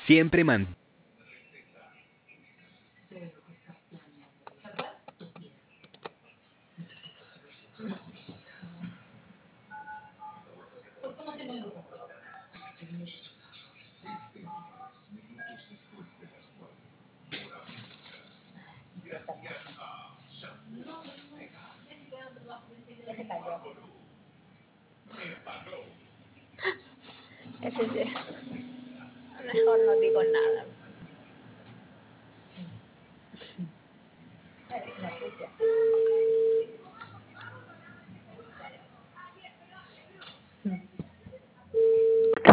Siempre man... Ese sí. Mejor no digo nada.